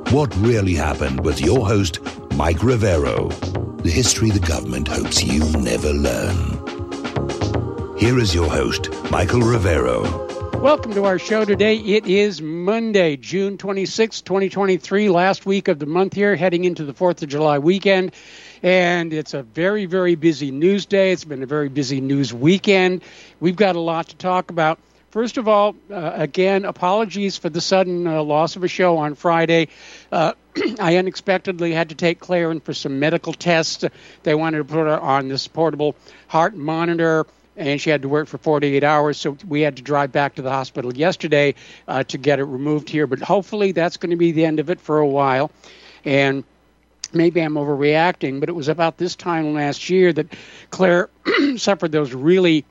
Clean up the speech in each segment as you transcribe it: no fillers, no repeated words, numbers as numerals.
What Really Happened with your host, Mike Rivero. The history the government hopes you never learn. Here is your host, Michael Rivero. Welcome to our show today. It is Monday, June 26, 2023, last week of the month here, heading into the 4th of July weekend. And it's a very, very busy news day. It's been a very busy news weekend. We've got a lot to talk about. First of all, again, apologies for the sudden loss of a show on Friday. I unexpectedly had to take Claire in for some medical tests. They wanted to put her on this portable heart monitor, and she had to work for 48 hours, so we had to drive back to the hospital yesterday to get it removed here. But hopefully that's going to be the end of it for a while. And maybe I'm overreacting, but it was about this time last year that Claire suffered those really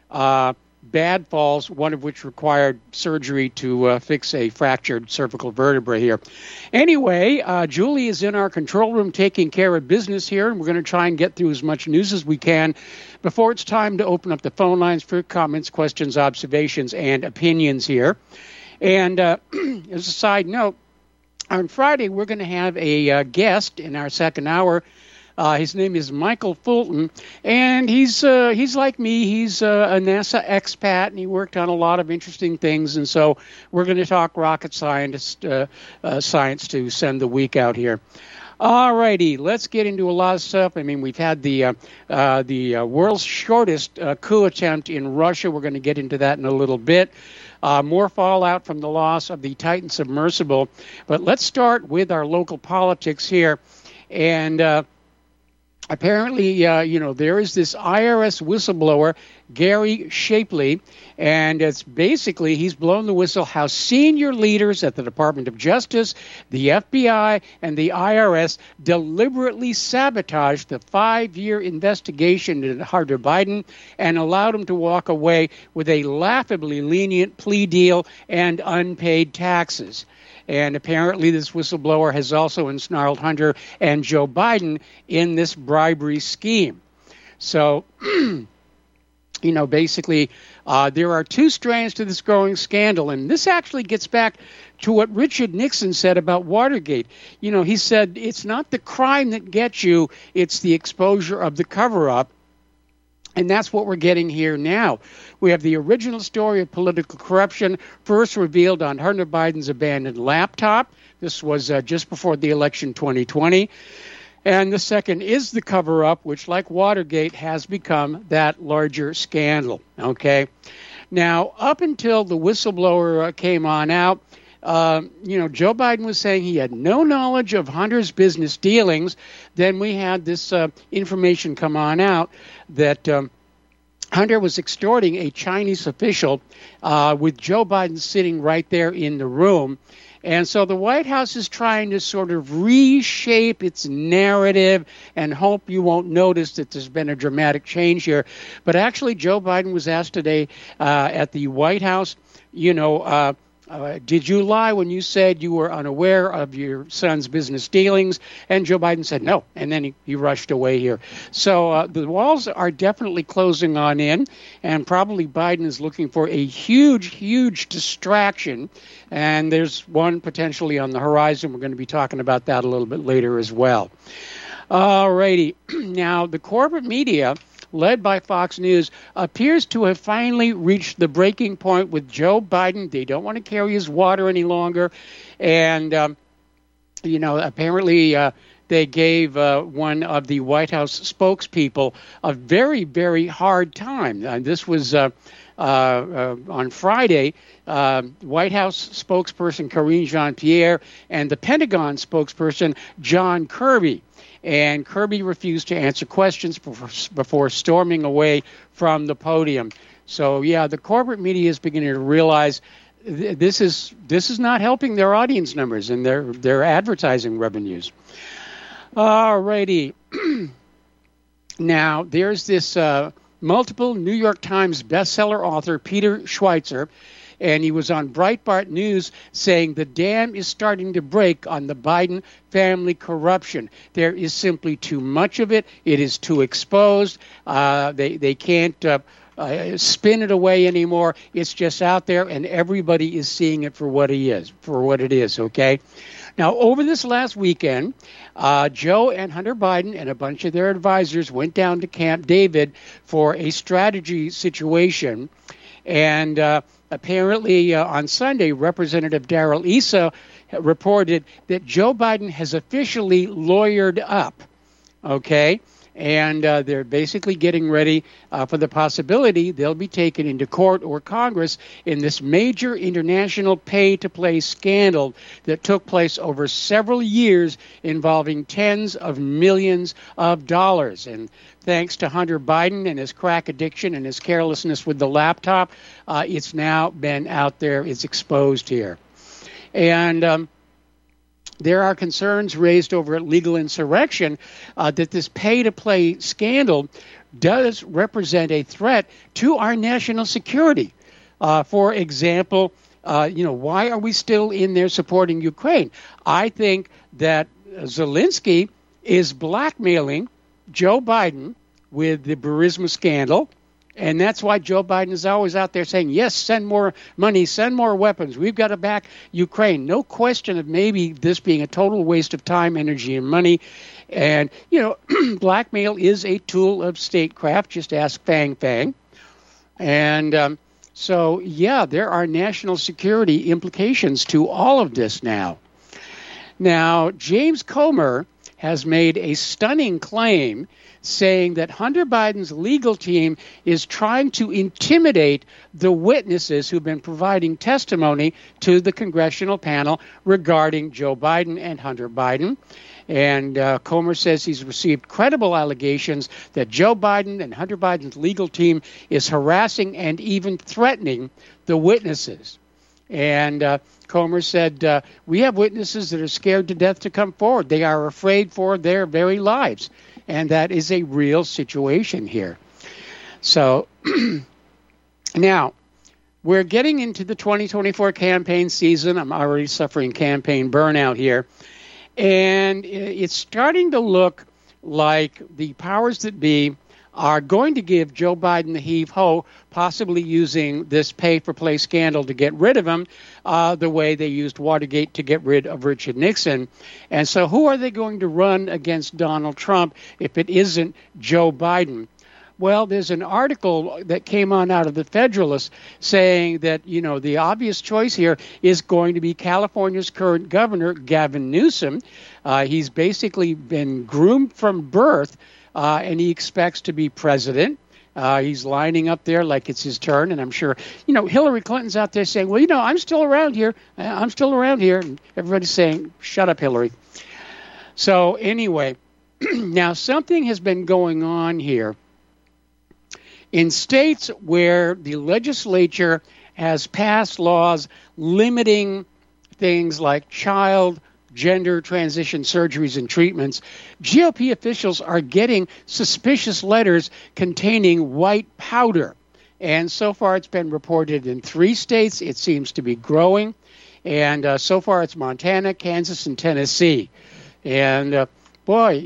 bad falls, one of which required surgery to fix a fractured cervical vertebrae here. Anyway, Julie is in our control room taking care of business here, and we're going to try and get through as much news as we can before it's time to open up the phone lines for comments, questions, observations, and opinions here. And as a side note, on Friday, we're going to have a guest in our second hour. His name is Michael Fulton, and he's like me. He's a NASA expat, and he worked on a lot of interesting things. And so we're going to talk rocket science to send the week out here. All righty, let's get into a lot of stuff. I mean, we've had the world's shortest coup attempt in Russia. We're going to get into that in a little bit. More fallout from the loss of the Titan submersible. But let's start with our local politics here. And apparently, there is this IRS whistleblower, Gary Shapley, and it's basically he's blown the whistle how senior leaders at the Department of Justice, the FBI, and the IRS deliberately sabotaged the 5-year investigation into Hunter Biden and allowed him to walk away with a laughably lenient plea deal and unpaid taxes. And apparently this whistleblower has also ensnarled Hunter and Joe Biden in this bribery scheme. So, basically, there are two strands to this growing scandal. And this actually gets back to what Richard Nixon said about Watergate. He said, it's not the crime that gets you, it's the exposure of the cover-up. And that's what we're getting here now. We have the original story of political corruption first revealed on Hunter Biden's abandoned laptop. This was just before the election 2020. And the second is the cover-up, which, like Watergate, has become that larger scandal. Okay. Now, up until the whistleblower came on out, Joe Biden was saying he had no knowledge of Hunter's business dealings. Then we had this information come on out that Hunter was extorting a Chinese official with Joe Biden sitting right there in the room. And so the White House is trying to sort of reshape its narrative and hope you won't notice that there's been a dramatic change here. But actually, Joe Biden was asked today at the White House, did you lie when you said you were unaware of your son's business dealings? And Joe Biden said no, and then he rushed away here. So the walls are definitely closing on in, and probably Biden is looking for a huge, huge distraction, and there's one potentially on the horizon. We're going to be talking about that a little bit later as well. All righty. Now, the corporate media, led by Fox News, appears to have finally reached the breaking point with Joe Biden. They don't want to carry his water any longer. And, apparently they gave one of the White House spokespeople a very, very hard time. This was on Friday. White House spokesperson Karine Jean-Pierre and the Pentagon spokesperson John Kirby. And Kirby refused to answer questions before storming away from the podium. So, yeah, the corporate media is beginning to realize this is not helping their audience numbers and their advertising revenues. All righty. Now, there's this multiple New York Times bestseller author, Peter Schweizer, and he was on Breitbart News saying the dam is starting to break on the Biden family corruption. There is simply too much of it. It is too exposed. They can't spin it away anymore. It's just out there, and everybody is seeing it for what it is. Okay. Now, over this last weekend, Joe and Hunter Biden and a bunch of their advisors went down to Camp David for a strategy situation. And apparently on Sunday, Representative Darrell Issa reported that Joe Biden has officially lawyered up, okay? And they're basically getting ready for the possibility they'll be taken into court or Congress in this major international pay-to-play scandal that took place over several years involving tens of millions of dollars. And thanks to Hunter Biden and his crack addiction and his carelessness with the laptop, it's now been out there. It's exposed here. And there are concerns raised over legal insurrection that this pay-to-play scandal does represent a threat to our national security. For example, why are we still in there supporting Ukraine? I think that Zelensky is blackmailing Joe Biden with the Burisma scandal. And that's why Joe Biden is always out there saying, yes, send more money, send more weapons. We've got to back Ukraine. No question of maybe this being a total waste of time, energy, and money. And, blackmail is a tool of statecraft. Just ask Fang Fang. And so, there are national security implications to all of this now. Now, James Comer has made a stunning claim saying that Hunter Biden's legal team is trying to intimidate the witnesses who've been providing testimony to the congressional panel regarding Joe Biden and Hunter Biden. And Comer says he's received credible allegations that Joe Biden and Hunter Biden's legal team is harassing and even threatening the witnesses. And Comer said, we have witnesses that are scared to death to come forward. They are afraid for their very lives. And that is a real situation here. So now we're getting into the 2024 campaign season. I'm already suffering campaign burnout here. And it's starting to look like the powers that be are going to give Joe Biden the heave-ho, possibly using this pay-for-play scandal to get rid of him, the way they used Watergate to get rid of Richard Nixon. And so who are they going to run against Donald Trump if it isn't Joe Biden? Well, there's an article that came on out of the Federalist saying that, the obvious choice here is going to be California's current governor, Gavin Newsom. He's basically been groomed from birth, and he expects to be president. He's lining up there like it's his turn, and I'm sure, Hillary Clinton's out there saying, well, I'm still around here. I'm still around here. And everybody's saying, shut up, Hillary. So anyway, now something has been going on here. In states where the legislature has passed laws limiting things like gender transition surgeries and treatments, GOP officials are getting suspicious letters containing white powder. And so far it's been reported in 3 states. It seems to be growing. And so far it's Montana, Kansas, and Tennessee. And boy,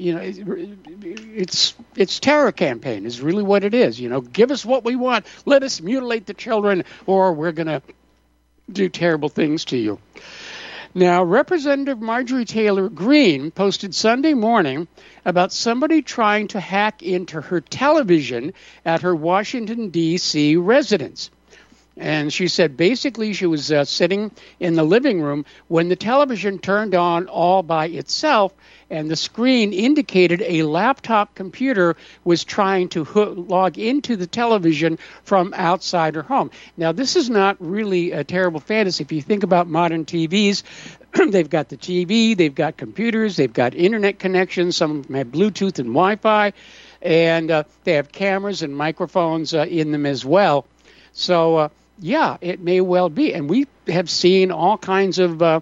it's terror campaign is really what it is. Give us what we want. Let us mutilate the children, or we're going to do terrible things to you. Now, Representative Marjorie Taylor Greene posted Sunday morning about somebody trying to hack into her television at her Washington, D.C. residence. And she said basically she was sitting in the living room when the television turned on all by itself, and the screen indicated a laptop computer was trying to log into the television from outside her home. Now, this is not really a terrible fantasy. If you think about modern TVs, they've got the TV, they've got computers, they've got internet connections, some of them have Bluetooth and Wi-Fi, and they have cameras and microphones in them as well. So, it may well be. And we have seen all kinds of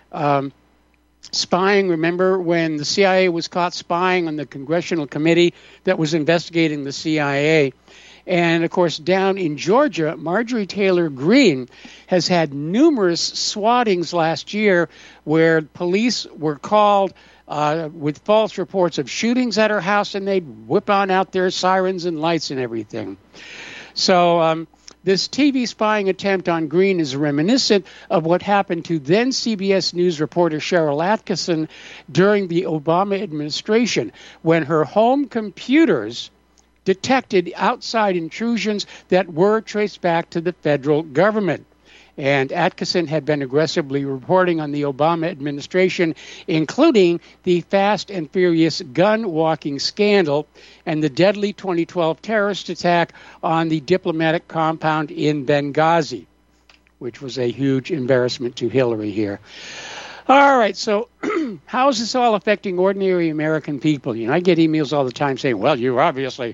spying. Remember when the CIA was caught spying on the congressional committee that was investigating the CIA? And, of course, down in Georgia, Marjorie Taylor Greene has had numerous swattings last year where police were called with false reports of shootings at her house, and they'd whip on out their sirens and lights and everything. So This TV spying attempt on Green is reminiscent of what happened to then CBS News reporter Cheryl Atkinson during the Obama administration, when her home computers detected outside intrusions that were traced back to the federal government. And Atkinson had been aggressively reporting on the Obama administration, including the Fast and Furious gun walking scandal and the deadly 2012 terrorist attack on the diplomatic compound in Benghazi, which was a huge embarrassment to Hillary here. All right, so how is this all affecting ordinary American people? You know, I get emails all the time saying, well, you obviously,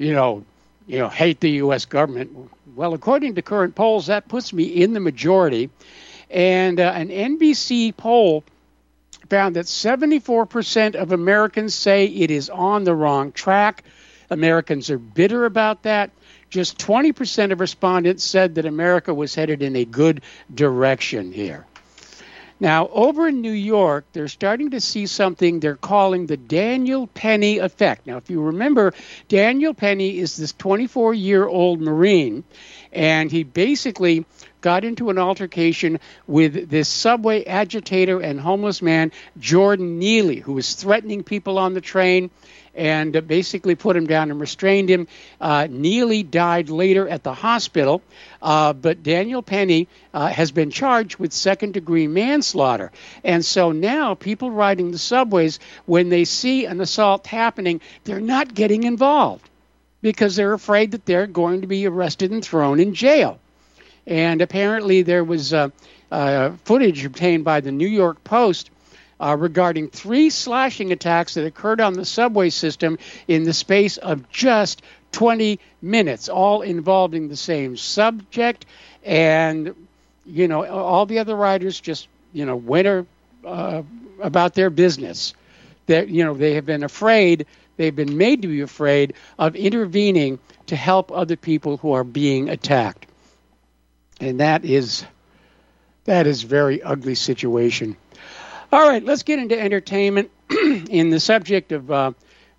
hate the U.S. government. Well, according to current polls, that puts me in the majority. And an NBC poll found that 74% of Americans say it is on the wrong track. Americans are bitter about that. Just 20% of respondents said that America was headed in a good direction here. Now, over in New York, they're starting to see something they're calling the Daniel Penny effect. Now, if you remember, Daniel Penny is this 24-year-old Marine, and he basically got into an altercation with this subway agitator and homeless man, Jordan Neely, who was threatening people on the train, and basically put him down and restrained him. Neely died later at the hospital, but Daniel Penny has been charged with second-degree manslaughter. And so now people riding the subways, when they see an assault happening, they're not getting involved because they're afraid that they're going to be arrested and thrown in jail. And apparently there was footage obtained by the New York Post regarding 3 slashing attacks that occurred on the subway system in the space of just 20 minutes, all involving the same subject. And, all the other riders just, went about their business. That, they have been afraid, they've been made to be afraid of intervening to help other people who are being attacked. And that is a very ugly situation. All right, let's get into entertainment in the subject of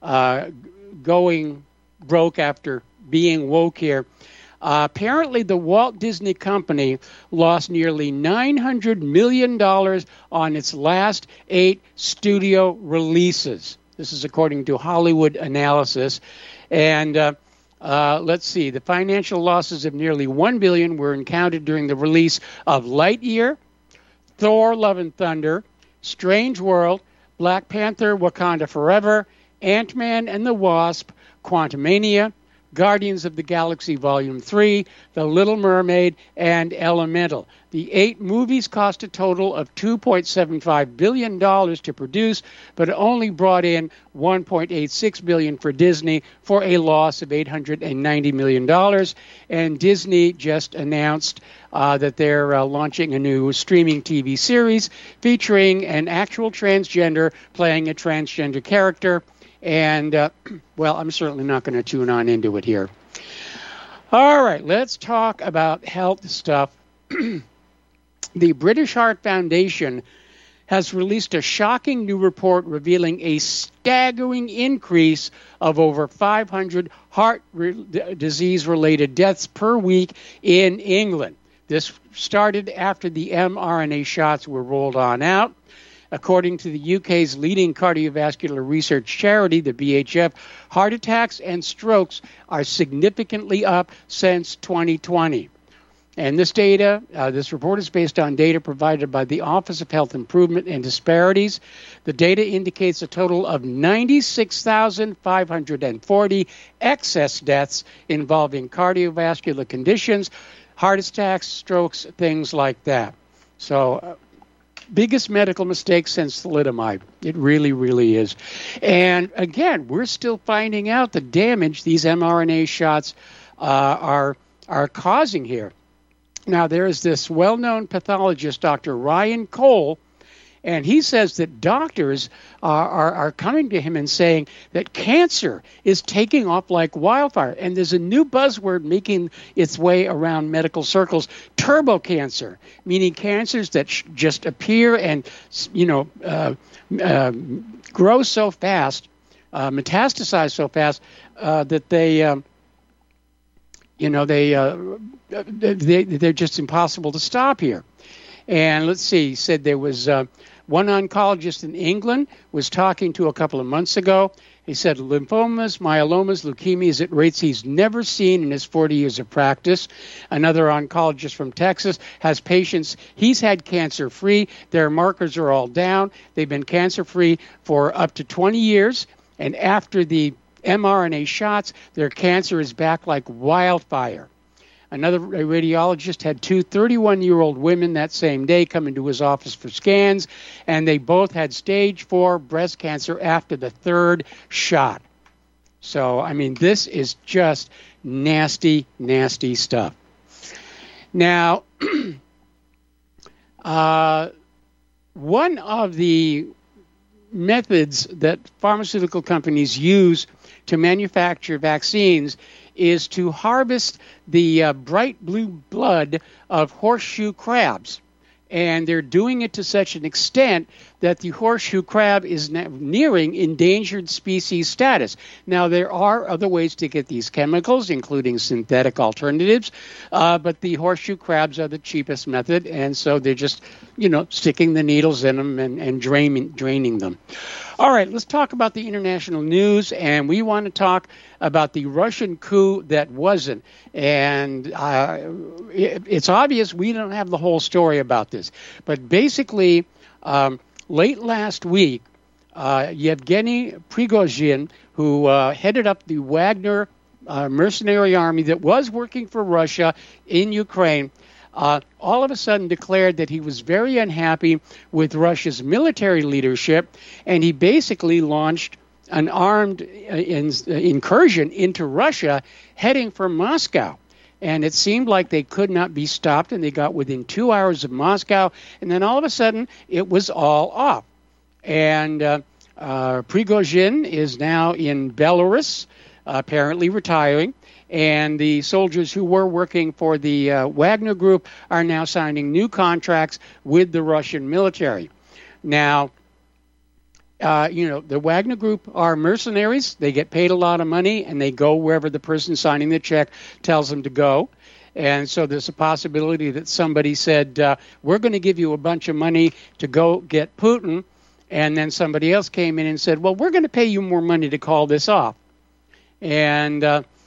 going broke after being woke here. Apparently, the Walt Disney Company lost nearly $900 million on its last 8 studio releases. This is according to Hollywood Analysis. And let's see, the financial losses of nearly $1 billion were encountered during the release of Lightyear, Thor: Love and Thunder, Strange World, Black Panther: Wakanda Forever, Ant-Man and the Wasp, Quantumania, Guardians of the Galaxy Volume 3, The Little Mermaid, and Elemental. The 8 movies cost a total of $2.75 billion to produce, but only brought in $1.86 billion for Disney for a loss of $890 million. And Disney just announced that they're launching a new streaming TV series featuring an actual transgender playing a transgender character. And, I'm certainly not going to tune on into it here. All right, let's talk about health stuff. The British Heart Foundation has released a shocking new report revealing a staggering increase of over 500 heart disease-related deaths per week in England. This started after the mRNA shots were rolled on out. According to the UK's leading cardiovascular research charity, the BHF, heart attacks and strokes are significantly up since 2020. And this report is based on data provided by the Office of Health Improvement and Disparities. The data indicates a total of 96,540 excess deaths involving cardiovascular conditions, heart attacks, strokes, things like that. So, biggest medical mistake since thalidomide. It really, really is. And again, we're still finding out the damage these mRNA shots are causing here. Now, there is this well-known pathologist, Dr. Ryan Cole, and he says that doctors are coming to him and saying that cancer is taking off like wildfire. And there's a new buzzword making its way around medical circles, turbo cancer, meaning cancers that just appear and, grow so fast, metastasize so fast that they they're just impossible to stop here. And let's see, he said there was one oncologist in England was talking to a couple of months ago. He said lymphomas, myelomas, leukemias at rates he's never seen in his 40 years of practice. Another oncologist from Texas has patients he's had cancer-free. Their markers are all down. They've been cancer-free for up to 20 years. And after the mRNA shots, their cancer is back like wildfire. Another radiologist had two 31-year-old women that same day come into his office for scans, and they both had stage 4 breast cancer after the third shot. So, I mean, this is just nasty, nasty stuff. Now, one of the methods that pharmaceutical companies use to manufacture vaccines is to harvest the bright blue blood of horseshoe crabs. And they're doing it to such an extent that the horseshoe crab is nearing endangered species status. Now, there are other ways to get these chemicals, including synthetic alternatives, but the horseshoe crabs are the cheapest method, and so they're just, sticking the needles in them and draining them. All right, let's talk about the international news, and we want to talk about the Russian coup that wasn't. And it's obvious we don't have the whole story about this. But basically, late last week, Yevgeny Prigozhin, who headed up the Wagner mercenary army that was working for Russia in Ukraine, all of a sudden declared that he was very unhappy with Russia's military leadership, and he basically launched an armed incursion into Russia heading for Moscow. And it seemed like they could not be stopped, and they got within 2 hours of Moscow, and then all of a sudden it was all off. And Prigozhin is now in Belarus, apparently retiring. And the soldiers who were working for the Wagner Group are now signing new contracts with the Russian military. Now, the Wagner Group are mercenaries. They get paid a lot of money, and they go wherever the person signing the check tells them to go. And so there's a possibility that somebody said, we're going to give you a bunch of money to go get Putin. And then somebody else came in and said, well, we're going to pay you more money to call this off. And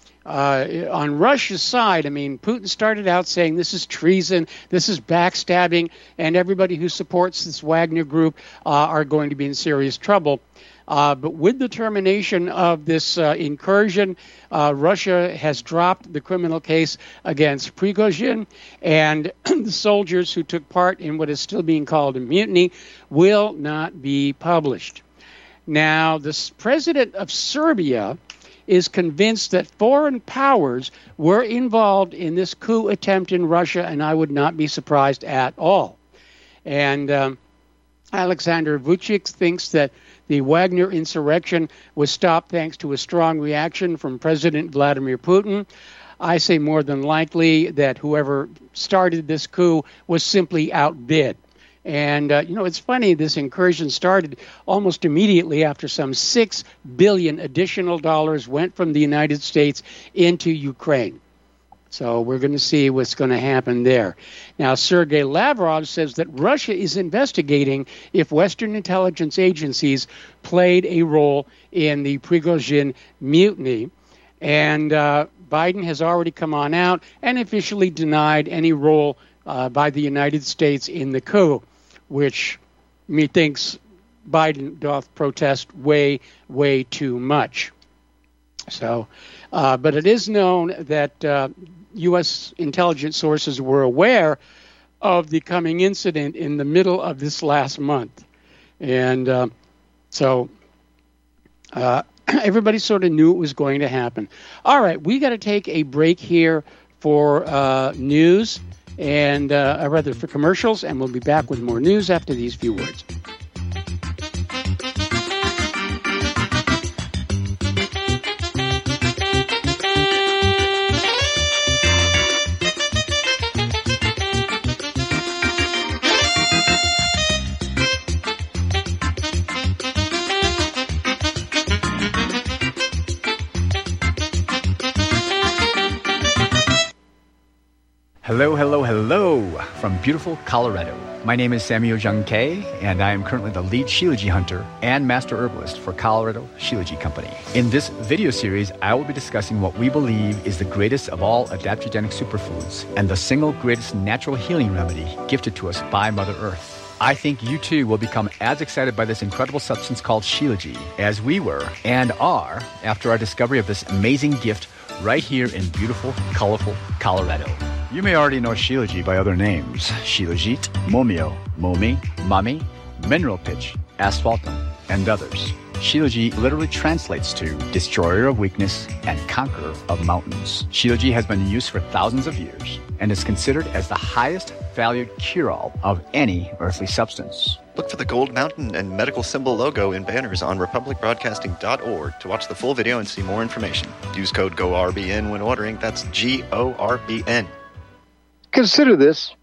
on Russia's side, I mean, Putin started out saying this is treason, this is backstabbing, and everybody who supports this Wagner Group are going to be in serious trouble. But with the termination of this incursion, Russia has dropped the criminal case against Prigozhin, and the soldiers who took part in what is still being called a mutiny will not be published. Now, the president of Serbia is convinced that foreign powers were involved in this coup attempt in Russia, and I would not be surprised at all. And Alexander Vucic thinks that the Wagner insurrection was stopped thanks to a strong reaction from President Vladimir Putin. I say more than likely that whoever started this coup was simply outbid. And, it's funny, this incursion started almost immediately after some $6 billion additional dollars went from the United States into Ukraine. So we're going to see what's going to happen there. Now, Sergei Lavrov says that Russia is investigating if Western intelligence agencies played a role in the Prigozhin mutiny. And Biden has already come on out and officially denied any role by the United States in the coup, which methinks Biden doth protest way, way too much. So, but it is known that U.S. intelligence sources were aware of the coming incident in the middle of this last month. And so everybody sort of knew it was going to happen. All right, we got to take a break here for news. And rather for commercials, and we'll be back with more news after these few words. Hello from beautiful Colorado. My name is Samuel Jung Kei, and I am currently the lead Shilajit hunter and master herbalist for Colorado Shilajit Company. In this video series, I will be discussing what we believe is the greatest of all adaptogenic superfoods and the single greatest natural healing remedy gifted to us by Mother Earth. I think you too will become as excited by this incredible substance called Shilajit as we were and are after our discovery of this amazing gift right here in beautiful, colorful Colorado. You may already know Shilajit by other names: Shilajit, Momio, Momi, Mami, Mineral Pitch, Asphaltum, and others. Shilajit literally translates to destroyer of weakness and conqueror of mountains. Shilajit has been in use for thousands of years and is considered as the highest valued cure-all of any earthly substance. Look for the Gold Mountain and medical symbol logo in banners on republicbroadcasting.org to watch the full video and see more information. Use code GORBN when ordering. That's GORBN. Consider this.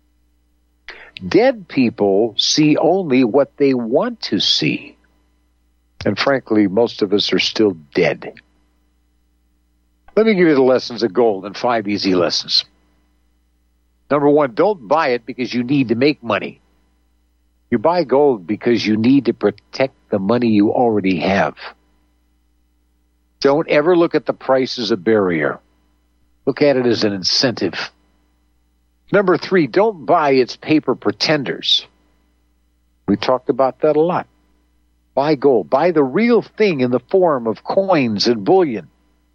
Dead people see only what they want to see. And frankly, most of us are still dead. Let me give you the lessons of gold in 5 easy lessons. Number 1, don't buy it because you need to make money. You buy gold because you need to protect the money you already have. Don't ever look at the price as a barrier. Look at it as an incentive. Number 3, don't buy its paper pretenders. We talked about that a lot. Buy gold. Buy the real thing in the form of coins and bullion.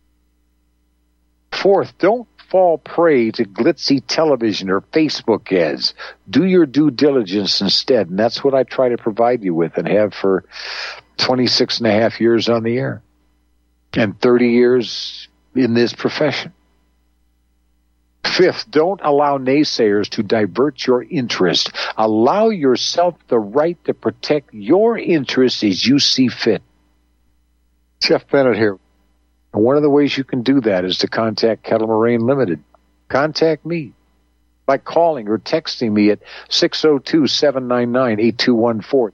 4th, don't fall prey to glitzy television or Facebook ads. Do your due diligence instead, and that's what I try to provide you with and have for 26 and a half years on the air and 30 years in this profession. 5th, don't allow naysayers to divert your interest. Allow yourself the right to protect your interests as you see fit. Jeff Bennett here. And one of the ways you can do that is to contact Kettle Moraine Limited. Contact me by calling or texting me at 602-799-8214.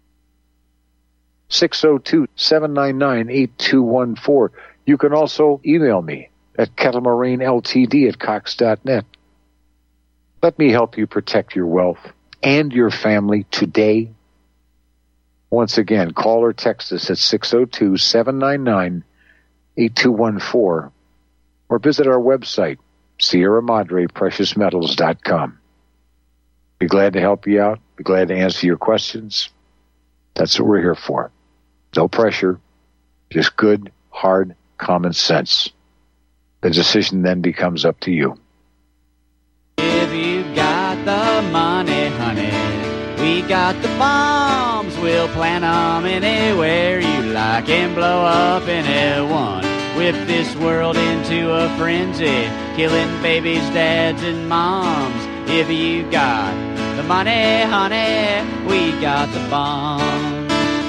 602-799-8214. You can also email me at kettlemoraineLTD@cox.net. Let me help you protect your wealth and your family today. Once again, call or text us at 602-799-8214 or visit our website, SierraMadrePreciousMetals.com. Be glad to help you out. Be glad to answer your questions. That's what we're here for. No pressure, just good, hard, common sense. The decision then becomes up to you. If you got the money, honey, we got the bombs. We'll plant them anywhere you like and blow up anyone. Whip this world into a frenzy, killing babies, dads, and moms. If you got the money, honey, we got the bombs.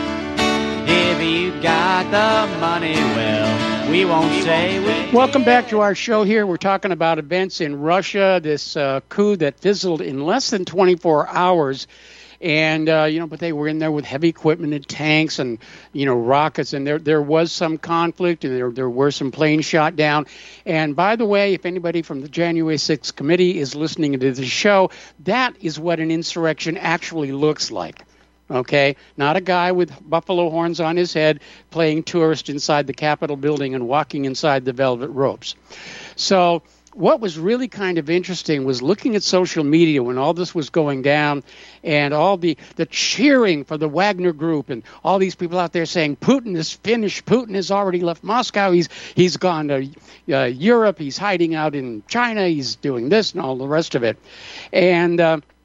If you got the money, well, we won't say we... Welcome back to our show here. We're talking about events in Russia, this coup that fizzled in less than 24 hours. And, but they were in there with heavy equipment and tanks and, rockets. And there was some conflict and there were some planes shot down. And by the way, if anybody from the January 6th committee is listening to this show, that is what an insurrection actually looks like. Okay, not a guy with buffalo horns on his head playing tourist inside the Capitol building and walking inside the velvet ropes. So what was really kind of interesting was looking at social media when all this was going down and all the cheering for the Wagner Group and all these people out there saying Putin is finished, Putin has already left Moscow, he's gone to Europe, he's hiding out in China, he's doing this and all the rest of it. And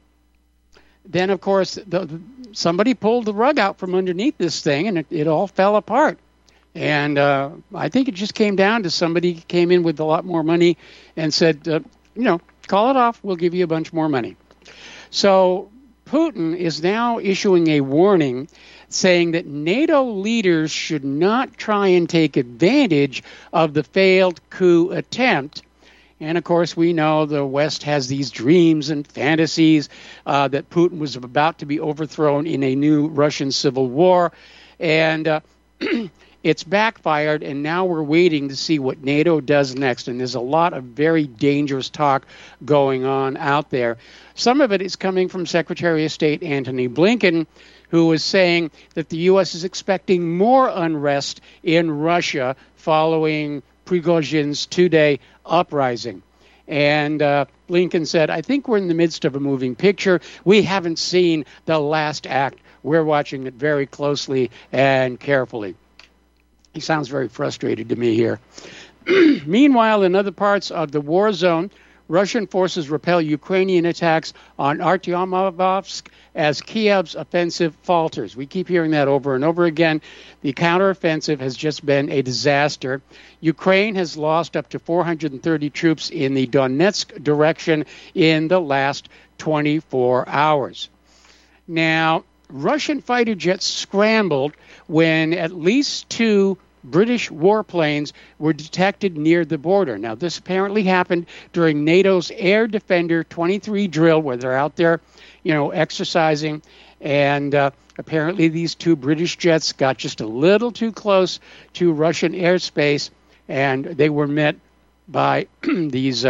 then, of course, somebody pulled the rug out from underneath this thing, and it all fell apart. And I think it just came down to somebody came in with a lot more money and said, call it off, we'll give you a bunch more money. So Putin is now issuing a warning saying that NATO leaders should not try and take advantage of the failed coup attempt. And, of course, we know the West has these dreams and fantasies that Putin was about to be overthrown in a new Russian civil war. And it's backfired, and now we're waiting to see what NATO does next. And there's a lot of very dangerous talk going on out there. Some of it is coming from Secretary of State Antony Blinken, who is saying that the U.S. is expecting more unrest in Russia following Prigozhin's two-day uprising. And Blinken said, I think we're in the midst of a moving picture. We haven't seen the last act. We're watching it very closely and carefully. He sounds very frustrated to me here. Meanwhile, in other parts of the war zone, Russian forces repel Ukrainian attacks on Artyomovsk as Kiev's offensive falters. We keep hearing that over and over again. The counteroffensive has just been a disaster. Ukraine has lost up to 430 troops in the Donetsk direction in the last 24 hours. Now, Russian fighter jets scrambled when at least 2 British warplanes were detected near the border. Now, this apparently happened during NATO's Air Defender 23 drill, where they're out there, exercising. And apparently these 2 British jets got just a little too close to Russian airspace, and they were met by these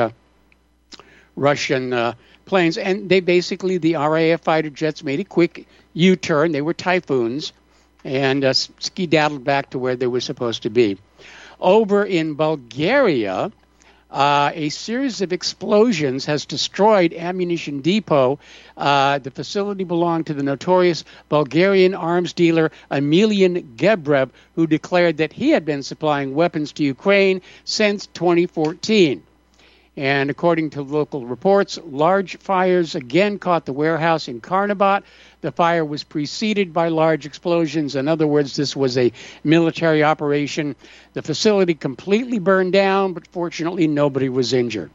Russian planes. And they basically, the RAF fighter jets made a quick U-turn. They were Typhoons, and skedaddled back to where they were supposed to be. Over in Bulgaria, a series of explosions has destroyed ammunition depot. The facility belonged to the notorious Bulgarian arms dealer Emilian Gebrev, who declared that he had been supplying weapons to Ukraine since 2014. And according to local reports, large fires again caught the warehouse in Karnobat. The fire was preceded by large explosions. In other words, this was a military operation. The facility completely burned down, but fortunately nobody was injured.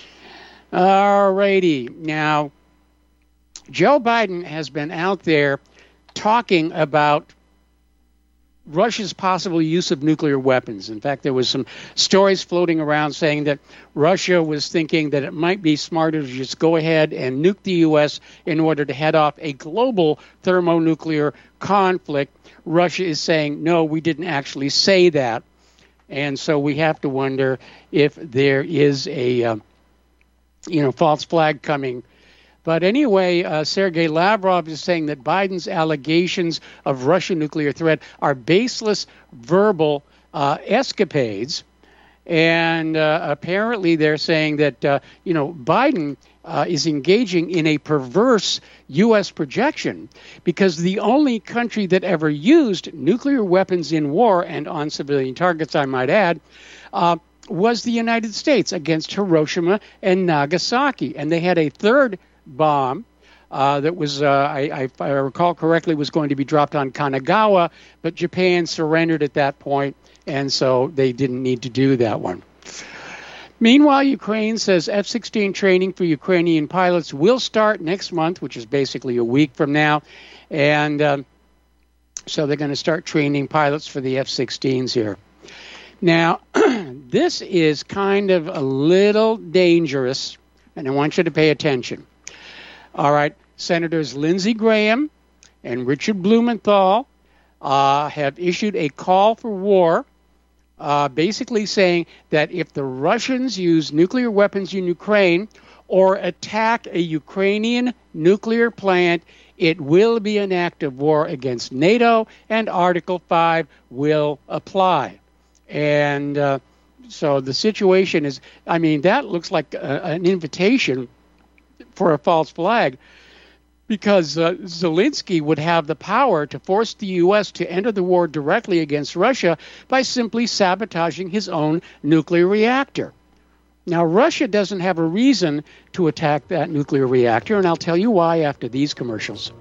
All righty. Now, Joe Biden has been out there talking about Russia's possible use of nuclear weapons. In fact, there was some stories floating around saying that Russia was thinking that it might be smarter to just go ahead and nuke the U.S. in order to head off a global thermonuclear conflict. Russia is saying, no, we didn't actually say that. And so we have to wonder if there is a, false flag coming. But anyway, Sergei Lavrov is saying that Biden's allegations of Russian nuclear threat are baseless verbal escapades. And apparently they're saying that, Biden is engaging in a perverse U.S. projection because the only country that ever used nuclear weapons in war and on civilian targets, I might add, was the United States against Hiroshima and Nagasaki. And they had a third bomb that was, if I recall correctly, was going to be dropped on Kanagawa, but Japan surrendered at that point, and so they didn't need to do that one. Meanwhile, Ukraine says F-16 training for Ukrainian pilots will start next month, which is basically a week from now, and so they're going to start training pilots for the F-16s here. Now, this is kind of a little dangerous, and I want you to pay attention. All right, Senators Lindsey Graham and Richard Blumenthal have issued a call for war, basically saying that if the Russians use nuclear weapons in Ukraine or attack a Ukrainian nuclear plant, it will be an act of war against NATO, and Article 5 will apply. And so the situation is, that looks like an invitation for a false flag, because Zelensky would have the power to force the U.S. to enter the war directly against Russia by simply sabotaging his own nuclear reactor. Now, Russia doesn't have a reason to attack that nuclear reactor, and I'll tell you why after these commercials.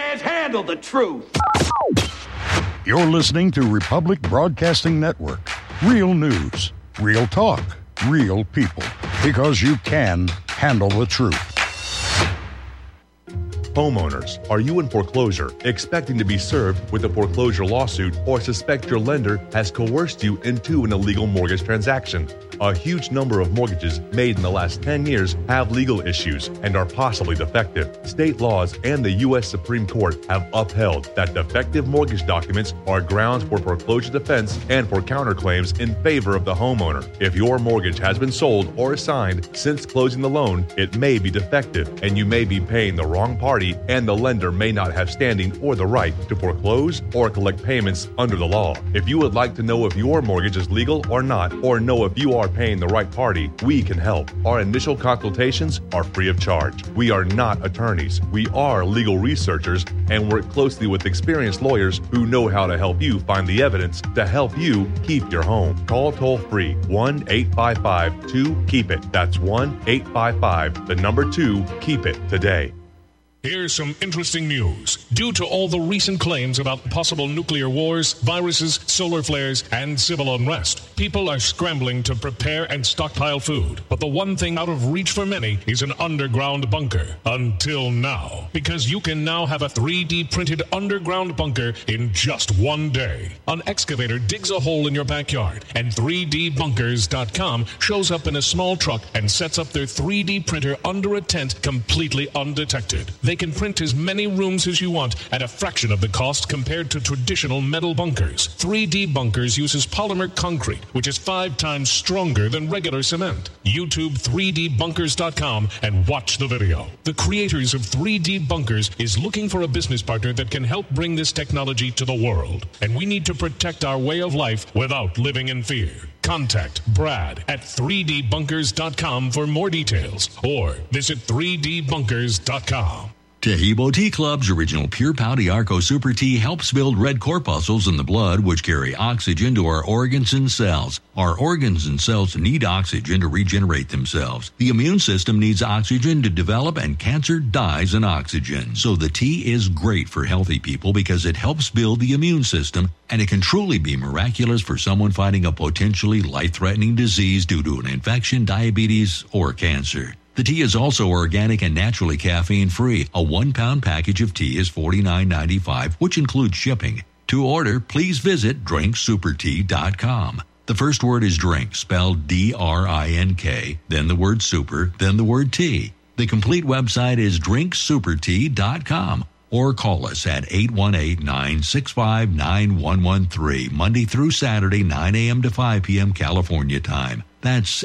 Truth. You're listening to Republic Broadcasting Network Real news, real talk, real people. Because you can handle the truth. Homeowners, are you in foreclosure, expecting to be served with a foreclosure lawsuit, or suspect your lender has coerced you into an illegal mortgage transaction? A huge number of mortgages made in the last 10 years have legal issues and are possibly defective. State laws and the U.S. Supreme Court have upheld that defective mortgage documents are grounds for foreclosure defense and for counterclaims in favor of the homeowner. If your mortgage has been sold or assigned since closing the loan, it may be defective and you may be paying the wrong party, and the lender may not have standing or the right to foreclose or collect payments under the law. If you would like to know if your mortgage is legal or not, or know if you are paying the right party, we can help. Our initial consultations are free of charge. We are not attorneys. We are legal researchers and work closely with experienced lawyers who know how to help you find the evidence to help you keep your home. Call toll-free 1-855-2-KEEP-IT. That's 1-855-2-KEEP-IT today. Here's some interesting news. Due to all the recent claims about possible nuclear wars, viruses, solar flares, and civil unrest, people are scrambling to prepare and stockpile food. But the one thing out of reach for many is an underground bunker. Until now. Because you can now have a 3D printed underground bunker in just one day. An excavator digs a hole in your backyard, and 3dbunkers.com shows up in a small truck and sets up their 3D printer under a tent completely undetected. They can print as many rooms as you want at a fraction of the cost compared to traditional metal bunkers. 3D Bunkers uses polymer concrete, which is 5 times stronger than regular cement. YouTube 3dbunkers.com and watch the video. The creators of 3D Bunkers is looking for a business partner that can help bring this technology to the world. And we need to protect our way of life without living in fear. Contact Brad at 3dbunkers.com for more details, or visit 3dbunkers.com. Tahibo Tea Club's original Pure Pouty Arco Super Tea helps build red corpuscles in the blood, which carry oxygen to our organs and cells. Our organs and cells need oxygen to regenerate themselves. The immune system needs oxygen to develop, and cancer dies in oxygen. So the tea is great for healthy people because it helps build the immune system, and it can truly be miraculous for someone fighting a potentially life-threatening disease due to an infection, diabetes, or cancer. The tea is also organic and naturally caffeine-free. A 1-pound package of tea is $49.95, which includes shipping. To order, please visit drinksupertea.com. The first word is drink, spelled D-R-I-N-K, then the word super, then the word tea. The complete website is drinksupertea.com. Or call us at 818-965-9113, Monday through Saturday, 9 a.m. to 5 p.m. California time. That's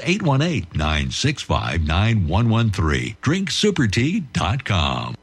818-965-9113, drinksupertea.com.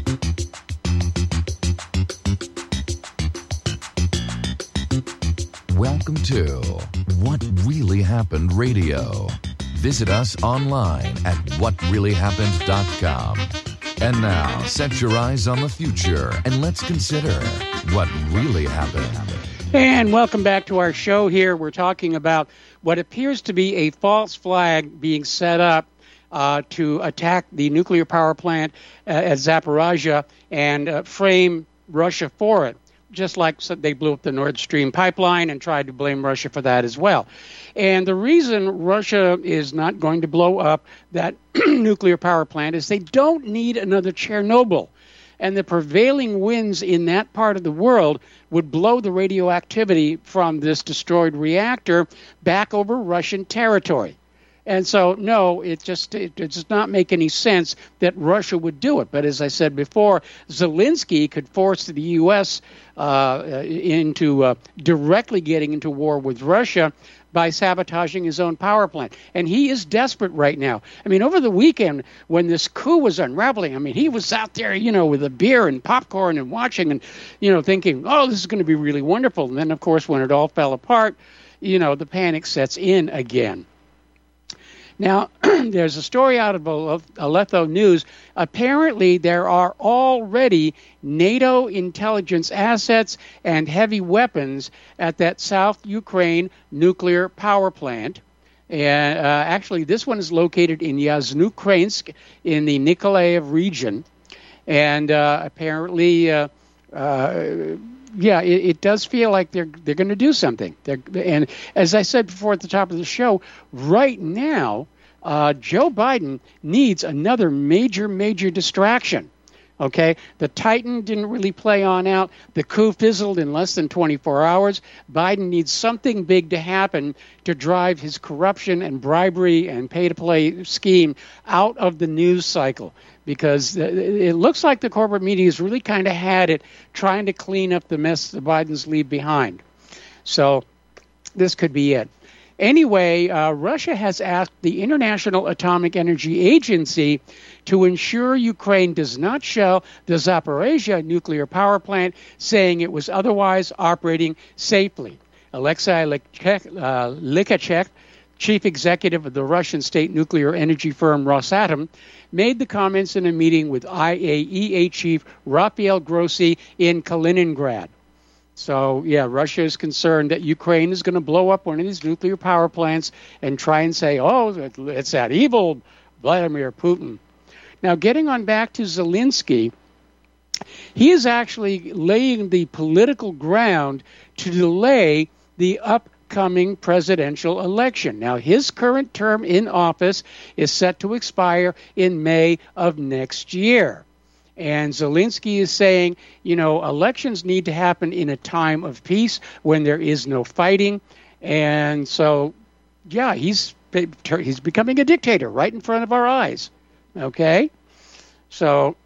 Welcome to What Really Happened Radio. Visit us online at whatreallyhappened.com. And now, set your eyes on the future and let's consider what really happened. And welcome back to our show here. We're talking about what appears to be a false flag being set up to attack the nuclear power plant at Zaporizhzhia and frame Russia for it, just like they blew up the Nord Stream pipeline and tried to blame Russia for that as well. And the reason Russia is not going to blow up that nuclear power plant is they don't need another Chernobyl. And the prevailing winds in that part of the world would blow the radioactivity from this destroyed reactor back over Russian territory. And so, no, it does not make any sense that Russia would do it. But as I said before, Zelensky could force the U.S. into directly getting into war with Russia by sabotaging his own power plant. And he is desperate right now. I mean, over the weekend, when this coup was unraveling, I mean, he was out there, with a beer and popcorn and watching and, thinking, oh, this is going to be really wonderful. And then, of course, when it all fell apart, the panic sets in again. Now, there's a story out of Aleppo News. Apparently, there are already NATO intelligence assets and heavy weapons at that South Ukraine nuclear power plant. And actually, this one is located in Yuzhno-Ukrainsk in the Nikolaev region. And apparently, it does feel like they're going to do something. And as I said before at the top of the show, right now, Joe Biden needs another major distraction. Okay, the Titan didn't really play on out. The coup fizzled in less than 24 hours. Biden needs something big to happen to drive his corruption and bribery and pay-to-play scheme out of the news cycle, because it looks like the corporate media has really kind of had it trying to clean up the mess the Bidens leave behind. So this could be it. Anyway, Russia has asked the International Atomic Energy Agency to ensure Ukraine does not shell the Zaporizhzhia nuclear power plant, saying it was otherwise operating safely. Alexei Lykachek, chief executive of the Russian state nuclear energy firm Rosatom, made the comments in a meeting with IAEA chief Rafael Grossi in Kaliningrad. So, Russia is concerned that Ukraine is going to blow up one of these nuclear power plants and try and say, it's that evil Vladimir Putin. Now, getting on back to Zelensky, he is actually laying the political ground to delay the upcoming presidential election. Now, his current term in office is set to expire in May of next year. And Zelensky is saying, elections need to happen in a time of peace when there is no fighting. And so, he's becoming a dictator right in front of our eyes. Okay? So,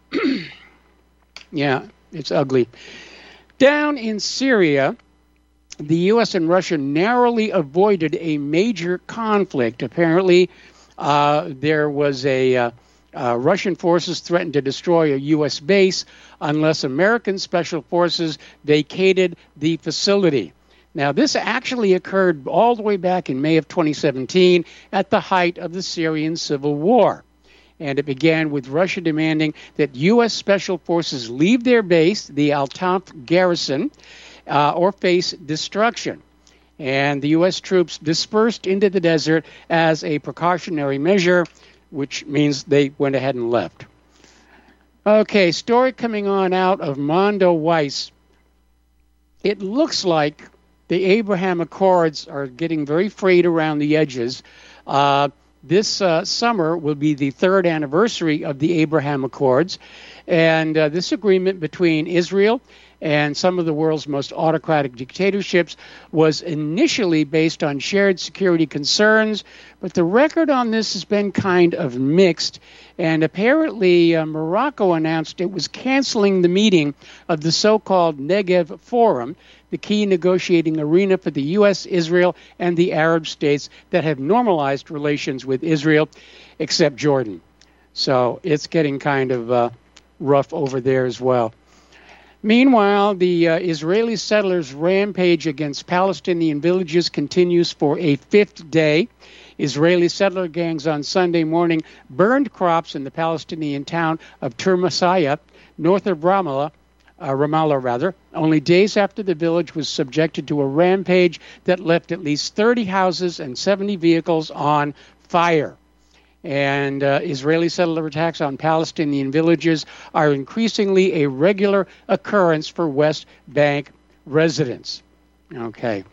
it's ugly. Down in Syria, the U.S. and Russia narrowly avoided a major conflict. Apparently, there was Russian forces threatened to destroy a U.S. base unless American special forces vacated the facility. Now, this actually occurred all the way back in May of 2017 at the height of the Syrian civil war. And it began with Russia demanding that U.S. special forces leave their base, the Al-Tanf garrison, or face destruction. And the U.S. troops dispersed into the desert as a precautionary measure, which means they went ahead and left. Okay, story coming on out of Mondo Weiss. It looks like the Abraham Accords are getting very frayed around the edges. This summer will be the third anniversary of the Abraham Accords, and this agreement between Israel and some of the world's most autocratic dictatorships was initially based on shared security concerns, but the record on this has been kind of mixed, and apparently Morocco announced it was canceling the meeting of the so-called Negev Forum, the key negotiating arena for the U.S., Israel, and the Arab states that have normalized relations with Israel, except Jordan. So it's getting kind of rough over there as well. Meanwhile, the Israeli settlers' rampage against Palestinian villages continues for a fifth day. Israeli settler gangs on Sunday morning burned crops in the Palestinian town of Turmasaya, north of Ramallah, only days after the village was subjected to a rampage that left at least 30 houses and 70 vehicles on fire. And Israeli settler attacks on Palestinian villages are increasingly a regular occurrence for West Bank residents. Okay.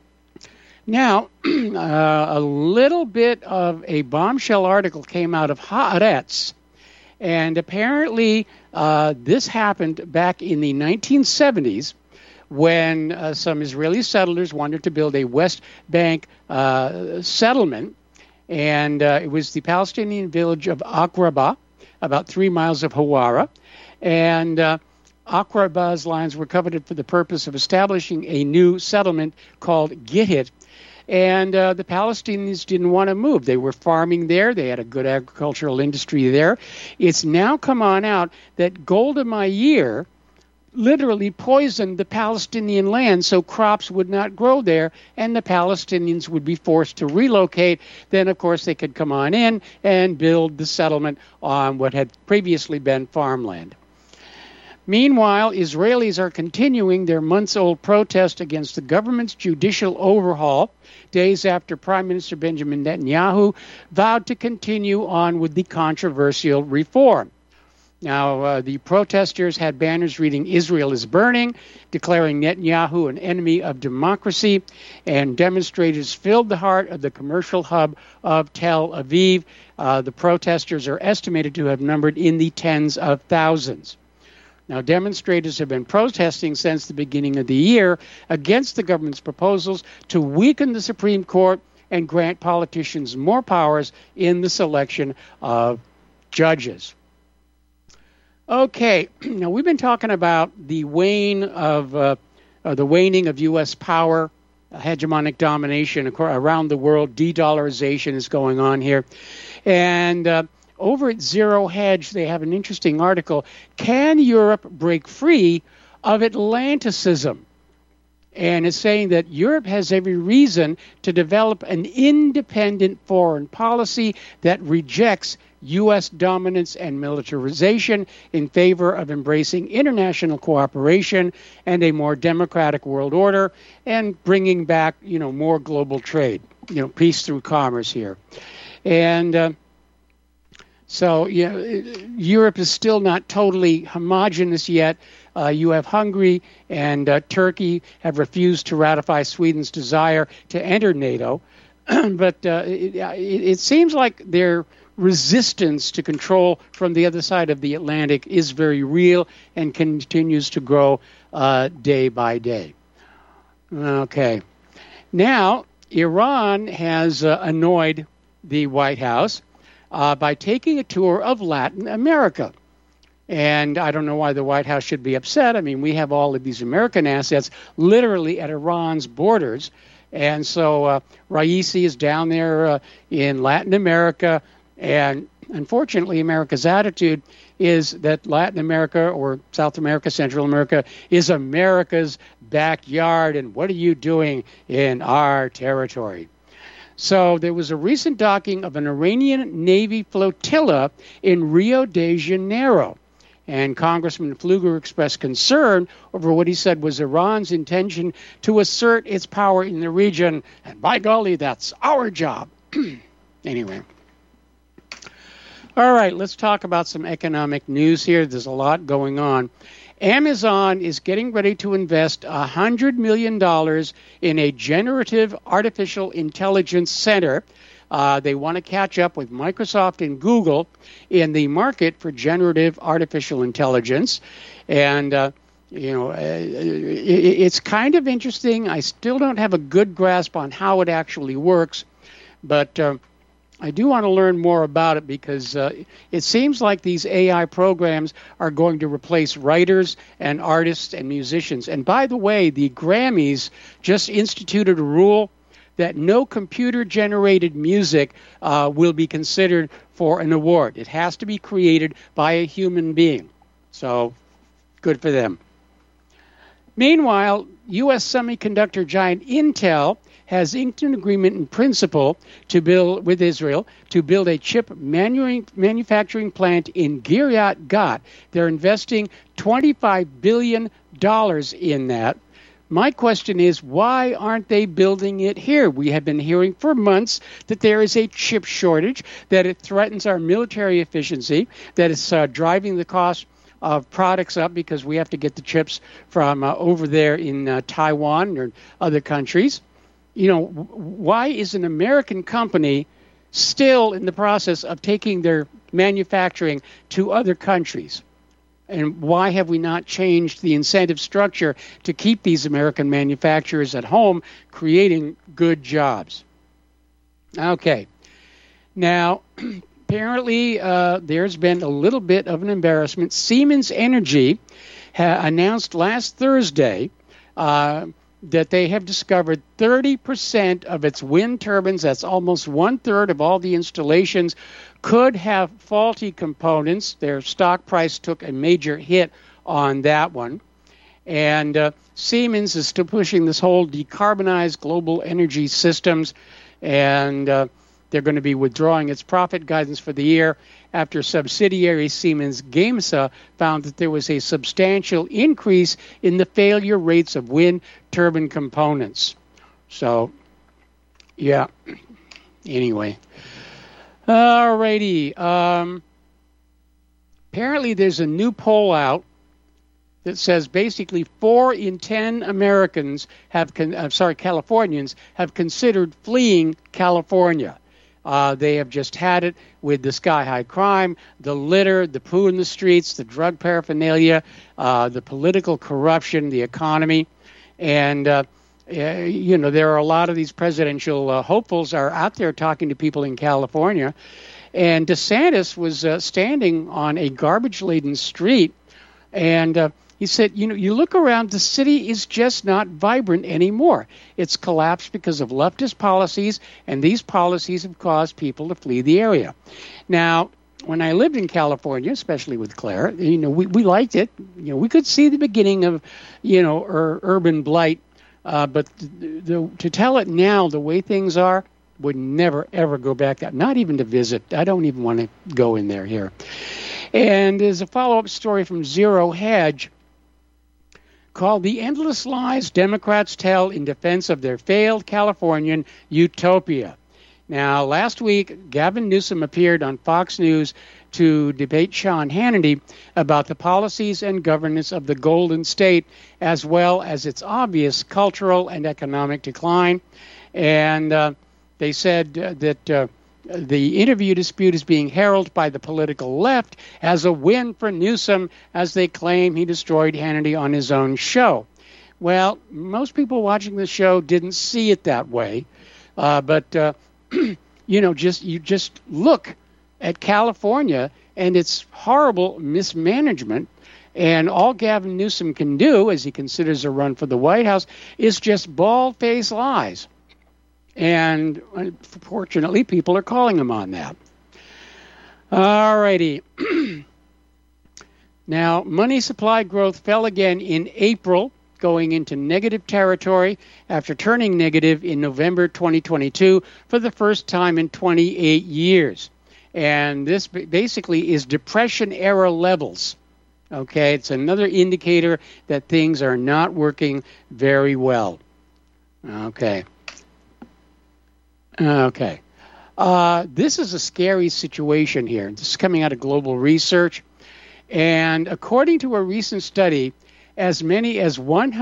Now, a little bit of a bombshell article came out of Haaretz, and apparently this happened back in the 1970s when some Israeli settlers wanted to build a West Bank settlement. And it was the Palestinian village of Aqraba, about 3 miles of Hawara. And Aqraba's lands were coveted for the purpose of establishing a new settlement called Gittit. And the Palestinians didn't want to move. They were farming there. They had a good agricultural industry there. It's now come on out that Golda Meir literally poisoned the Palestinian land so crops would not grow there, and the Palestinians would be forced to relocate. Then, of course, they could come on in and build the settlement on what had previously been farmland. Meanwhile, Israelis are continuing their months-old protest against the government's judicial overhaul, days after Prime Minister Benjamin Netanyahu vowed to continue on with the controversial reform. Now, the protesters had banners reading "Israel is burning," declaring Netanyahu an enemy of democracy, and demonstrators filled the heart of the commercial hub of Tel Aviv. The protesters are estimated to have numbered in the tens of thousands. Now, demonstrators have been protesting since the beginning of the year against the government's proposals to weaken the Supreme Court and grant politicians more powers in the selection of judges. Okay, now we've been talking about the waning of U.S. power, hegemonic domination around the world. De-dollarization is going on here, and over at Zero Hedge, they have an interesting article. Can Europe break free of Atlanticism? And it's saying that Europe has every reason to develop an independent foreign policy that rejects U.S. dominance and militarization in favor of embracing international cooperation and a more democratic world order and bringing back, more global trade, peace through commerce here. And so Europe is still not totally homogenous yet. You have Hungary and Turkey have refused to ratify Sweden's desire to enter NATO. But it seems like their resistance to control from the other side of the Atlantic is very real and continues to grow day by day. Okay. Now, Iran has annoyed the White House by taking a tour of Latin America. And I don't know why the White House should be upset. I mean, we have all of these American assets literally at Iran's borders. And so Raisi is down there in Latin America. And unfortunately, America's attitude is that Latin America or South America, Central America, is America's backyard. And what are you doing in our territory? So there was a recent docking of an Iranian Navy flotilla in Rio de Janeiro. And Congressman Pfluger expressed concern over what he said was Iran's intention to assert its power in the region. And by golly, that's our job. Anyway. All right, let's talk about some economic news here. There's a lot going on. Amazon is getting ready to invest $100 million in a generative artificial intelligence center. They want to catch up with Microsoft and Google in the market for generative artificial intelligence. And, it's kind of interesting. I still don't have a good grasp on how it actually works, but I do want to learn more about it because it seems like these AI programs are going to replace writers and artists and musicians. And by the way, the Grammys just instituted a rule that no computer-generated music will be considered for an award. It has to be created by a human being. So, good for them. Meanwhile, U.S. semiconductor giant Intel has inked an agreement in principle to build with Israel to build a chip manufacturing plant in Kiryat Gat. They're investing $25 billion in that. My question is, why aren't they building it here? We have been hearing for months that there is a chip shortage, that it threatens our military efficiency, that it's driving the cost of products up because we have to get the chips from over there in Taiwan or other countries. Why is an American company still in the process of taking their manufacturing to other countries? And why have we not changed the incentive structure to keep these American manufacturers at home creating good jobs? Okay. Now, apparently there's been a little bit of an embarrassment. Siemens Energy announced last Thursday that they have discovered 30% of its wind turbines, that's almost one-third of all the installations, could have faulty components. Their stock price took a major hit on that one. And Siemens is still pushing this whole decarbonized global energy systems, and they're going to be withdrawing its profit guidance for the year after subsidiary Siemens Gamesa found that there was a substantial increase in the failure rates of wind turbine components. So, yeah. Anyway. Alrighty. apparently there's a new poll out that says basically 4 in 10 Californians have considered fleeing California. They have just had it with the sky-high crime, the litter, the poo in the streets, the drug paraphernalia, the political corruption, the economy. And, there are a lot of these presidential hopefuls are out there talking to people in California. And DeSantis was standing on a garbage-laden street, and he said, you look around, the city is just not vibrant anymore. It's collapsed because of leftist policies, and these policies have caused people to flee the area. Now, when I lived in California, especially with Claire, we liked it. We could see the beginning of, urban blight. But to tell it now, the way things are, would never, ever go back. Not even to visit. I don't even want to go in there here. And there's a follow-up story from Zero Hedge called The Endless Lies Democrats Tell in Defense of Their Failed Californian Utopia. Now, last week, Gavin Newsom appeared on Fox News to debate Sean Hannity about the policies and governance of the Golden State, as well as its obvious cultural and economic decline. And they said that the interview dispute is being heralded by the political left as a win for Newsom, as they claim he destroyed Hannity on his own show. Well, most people watching the show didn't see it that way, but just look at California and its horrible mismanagement, and all Gavin Newsom can do, as he considers a run for the White House, is just bald-faced lies. And fortunately, people are calling him on that. All righty. Now, money supply growth fell again in April, going into negative territory after turning negative in November 2022 for the first time in 28 years. And this basically is Depression-era levels. Okay, it's another indicator that things are not working very well. Okay. This is a scary situation here. This is coming out of Global Research. And according to a recent study, as many as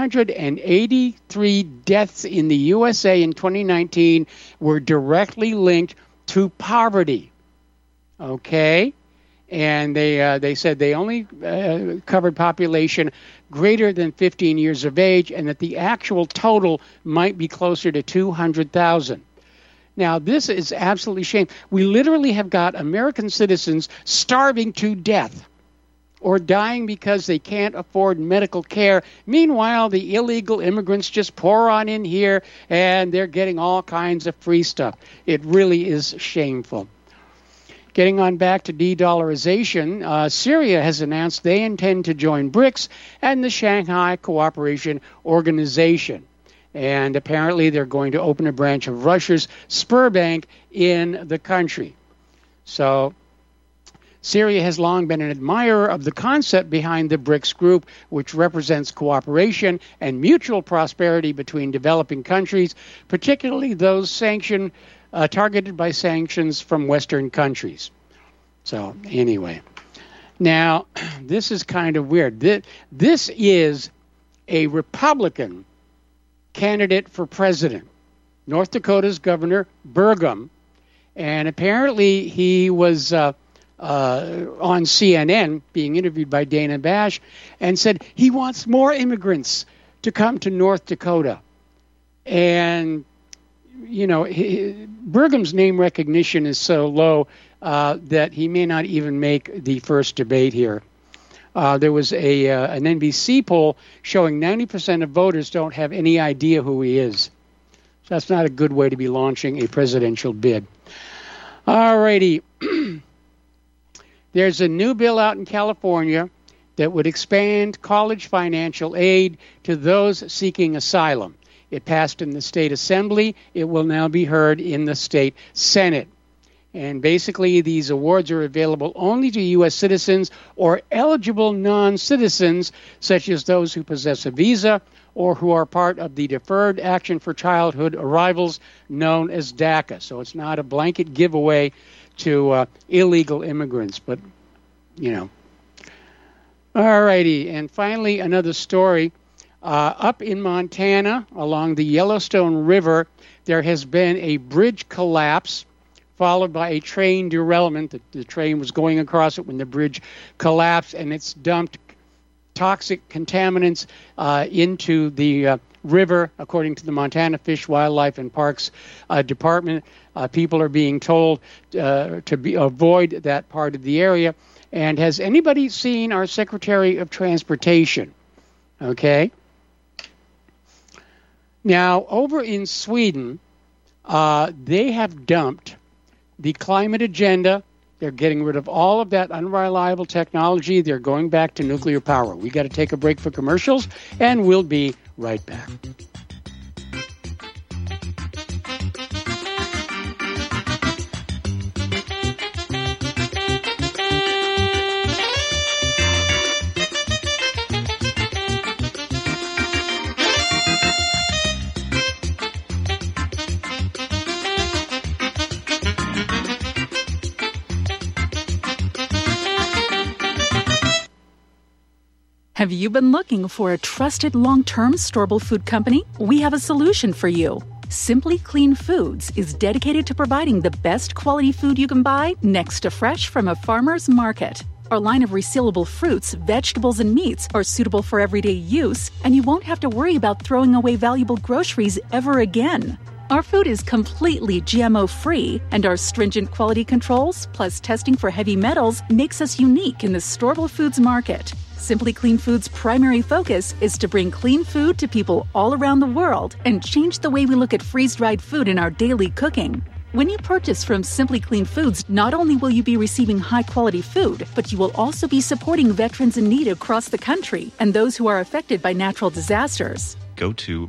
183 deaths in the USA in 2019 were directly linked to poverty. Okay? And they said they only covered population greater than 15 years of age, and that the actual total might be closer to 200,000. Now, this is absolutely shameful. We literally have got American citizens starving to death or dying because they can't afford medical care. Meanwhile, the illegal immigrants just pour on in here, and they're getting all kinds of free stuff. It really is shameful. Getting on back to de-dollarization, Syria has announced they intend to join BRICS and the Shanghai Cooperation Organization. And apparently they're going to open a branch of Russia's Sberbank in the country. So Syria has long been an admirer of the concept behind the BRICS group, which represents cooperation and mutual prosperity between developing countries, particularly those targeted by sanctions from Western countries. So anyway, now this is kind of weird. This is a Republican candidate for president, North Dakota's Governor Burgum, and apparently he was on CNN being interviewed by Dana Bash and said he wants more immigrants to come to North Dakota. And, Burgum's name recognition is so low that he may not even make the first debate here. There was an NBC poll showing 90% of voters don't have any idea who he is. So that's not a good way to be launching a presidential bid. All righty. There's a new bill out in California that would expand college financial aid to those seeking asylum. It passed in the state assembly. It will now be heard in the state Senate. And basically, these awards are available only to U.S. citizens or eligible non-citizens, such as those who possess a visa or who are part of the Deferred Action for Childhood Arrivals, known as DACA. So it's not a blanket giveaway to illegal immigrants, but, All righty. And finally, another story. Up in Montana, along the Yellowstone River, there has been a bridge collapse followed by a train derailment. The train was going across it when the bridge collapsed, and it's dumped toxic contaminants into the river, according to the Montana Fish, Wildlife, and Parks Department. People are being told to avoid that part of the area. And has anybody seen our Secretary of Transportation? Okay. Now, over in Sweden, they have dumped the climate agenda. They're getting rid of all of that unreliable technology. They're going back to nuclear power. We got to take a break for commercials, and we'll be right back. Have you been looking for a trusted long-term storable food company? We have a solution for you. Simply Clean Foods is dedicated to providing the best quality food you can buy next to fresh from a farmer's market. Our line of resealable fruits, vegetables, and meats are suitable for everyday use, and you won't have to worry about throwing away valuable groceries ever again. Our food is completely GMO-free, and our stringent quality controls, plus testing for heavy metals, makes us unique in the storable foods market. Simply Clean Foods' primary focus is to bring clean food to people all around the world and change the way we look at freeze-dried food in our daily cooking. When you purchase from Simply Clean Foods, not only will you be receiving high-quality food, but you will also be supporting veterans in need across the country and those who are affected by natural disasters. Go to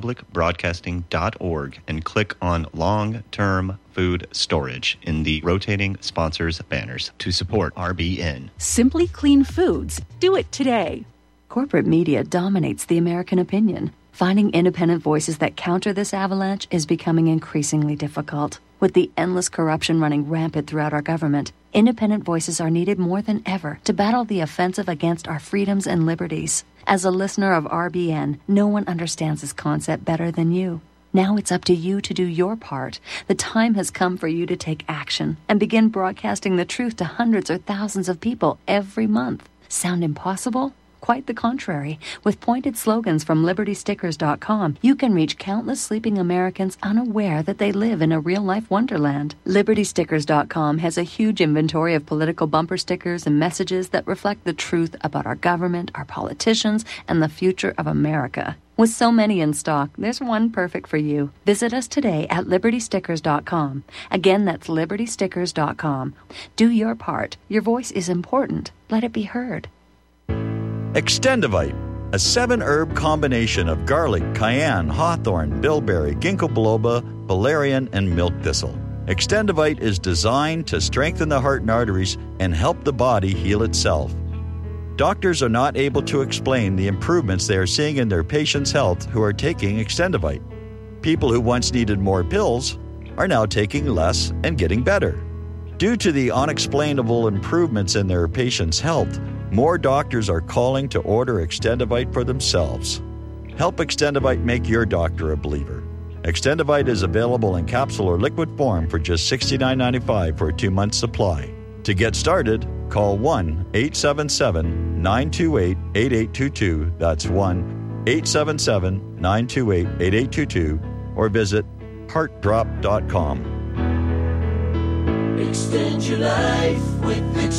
republicbroadcasting.org and click on long-term food storage in the rotating sponsors banners to support RBN. Simply Clean Foods. Do it today. Corporate media dominates the American opinion. Finding independent voices that counter this avalanche is becoming increasingly difficult. With the endless corruption running rampant throughout our government, independent voices are needed more than ever to battle the offensive against our freedoms and liberties. As a listener of RBN, no one understands this concept better than you. Now it's up to you to do your part. The time has come for you to take action and begin broadcasting the truth to hundreds or thousands of people every month. Sound impossible? Quite the contrary. With pointed slogans from LibertyStickers.com, you can reach countless sleeping Americans unaware that they live in a real-life wonderland. LibertyStickers.com has a huge inventory of political bumper stickers and messages that reflect the truth about our government, our politicians, and the future of America. With so many in stock, there's one perfect for you. Visit us today at LibertyStickers.com. Again, that's LibertyStickers.com. Do your part. Your voice is important. Let it be heard. Extendivite, a 7-herb combination of garlic, cayenne, hawthorn, bilberry, ginkgo biloba, valerian, and milk thistle. Extendivite is designed to strengthen the heart and arteries and help the body heal itself. Doctors are not able to explain the improvements they are seeing in their patients' health who are taking Extendivite. People who once needed more pills are now taking less and getting better. Due to the unexplainable improvements in their patients' health, more doctors are calling to order Extendivite for themselves. Help Extendivite make your doctor a believer. Extendivite is available in capsule or liquid form for just $69.95 for a 2-month supply. To get started, call 1-877-928-8822. That's 1-877-928-8822. Or visit heartdrop.com. Extend your life with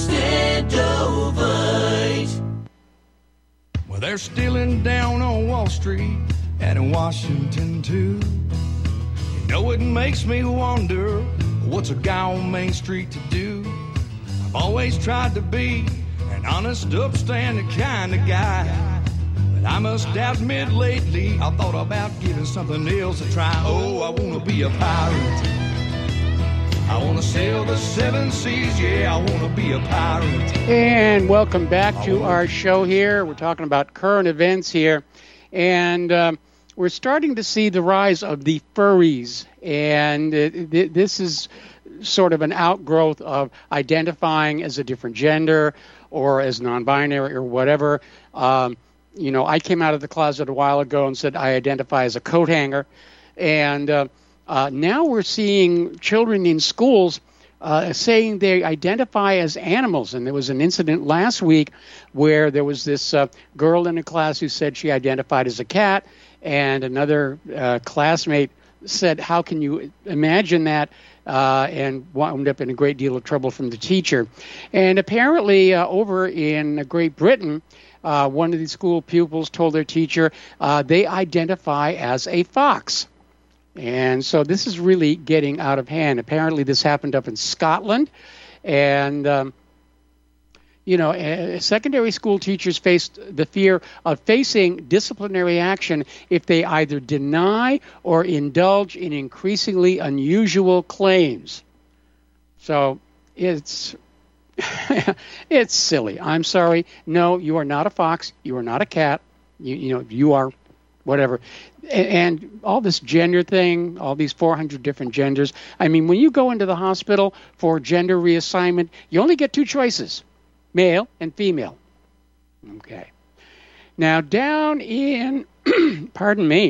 Extendovite. Well, they're stealing down on Wall Street and in Washington, too. You know, it makes me wonder, what's a guy on Main Street to do? I've always tried to be an honest, upstanding kind of guy. But I must admit lately, I thought about giving something else a try. Oh, I want to be a pirate. I want to sail the 7 seas, yeah, I want to be a pirate. And welcome back to our show here. We're talking about current events here. And we're starting to see the rise of the furries. And this is sort of an outgrowth of identifying as a different gender or as non-binary or whatever. I came out of the closet a while ago and said I identify as a coat hanger. And now we're seeing children in schools saying they identify as animals. And there was an incident last week where there was this girl in a class who said she identified as a cat, and another classmate said, how can you imagine that? And wound up in a great deal of trouble from the teacher. And apparently over in Great Britain, one of the school pupils told their teacher they identify as a fox. And so this is really getting out of hand. Apparently this happened up in Scotland. And, secondary school teachers faced the fear of facing disciplinary action if they either deny or indulge in increasingly unusual claims. So it's it's silly. I'm sorry. No, you are not a fox. You are not a cat. You are whatever. And all this gender thing, all these 400 different genders. I mean, when you go into the hospital for gender reassignment, you only get two choices, male and female. Okay. Now, down in, pardon me,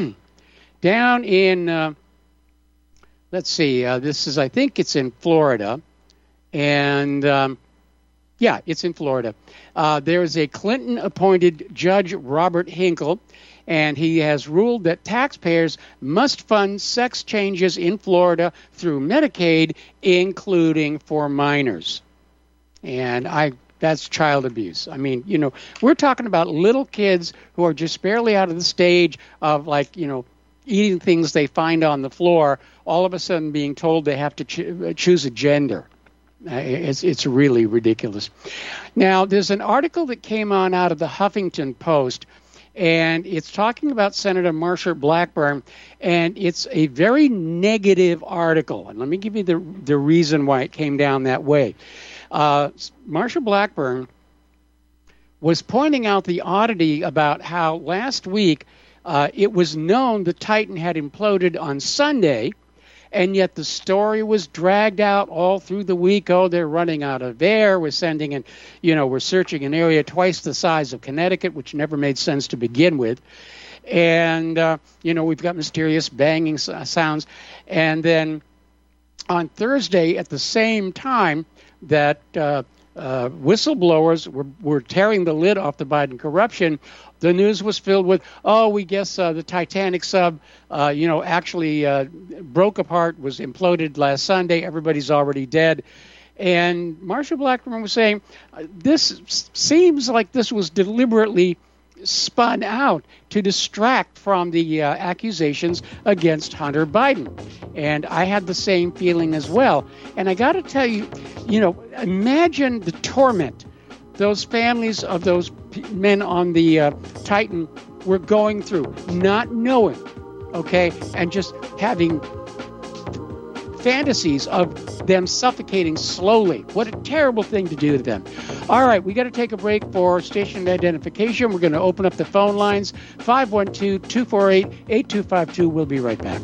down in, let's see, this is, I think it's in Florida. And, it's in Florida. There is a Clinton-appointed Judge Robert Hinkle, and he has ruled that taxpayers must fund sex changes in Florida through Medicaid, including for minors. And that's child abuse. I mean, we're talking about little kids who are just barely out of the stage of, eating things they find on the floor, all of a sudden being told they have to choose a gender. It's really ridiculous. Now, there's an article that came out of the Huffington Post, and it's talking about Senator Marsha Blackburn, and it's a very negative article. And let me give you the reason why it came down that way. Marsha Blackburn was pointing out the oddity about how last week it was known the Titan had imploded on Sunday, and yet the story was dragged out all through the week. Oh, they're running out of air. We're sending in, we're searching an area twice the size of Connecticut, which never made sense to begin with. And, we've got mysterious banging sounds. And then on Thursday, at the same time that whistleblowers were tearing the lid off the Biden corruption, the news was filled with, we guess the Titanic sub, actually broke apart, was imploded last Sunday. Everybody's already dead. And Marsha Blackburn was saying, this seems like this was deliberately spun out to distract from the accusations against Hunter Biden. And I had the same feeling as well. And I got to tell you, imagine the torment those families of those men on the Titan were going through, not knowing, okay, and just having fantasies of them suffocating slowly. What a terrible thing to do to them. All right, we got to take a break for station identification. We're going to open up the phone lines, 512-248-8252. We'll be right back.